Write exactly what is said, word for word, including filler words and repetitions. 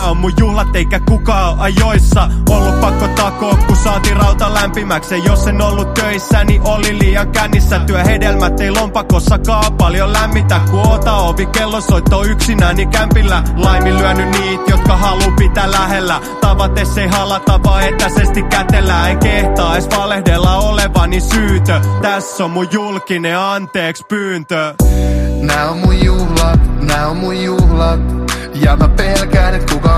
on mun juhlat eikä kukaan oo ajoissa. Ollut pakko takoo, kun saatiin rauta lämpimäksi. Jos en ollut töissä, niin oli liian kännissä. Työhedelmät ei lompakossakaan paljon lämmitä. Kun oota ovi kellosoitto yksinään, niin kämpillä laiminlyönyt niitä, jotka haluu pitää lähellä. Tavates ei halata, vaan etäisesti kätellä. En kehtaa ees valehdella olevani syytö. Tässä on mun julkinen anteeks pyyntö. Nää on mun juhlat, nää on mun juhlat. Ja mä pelkään, et kukaan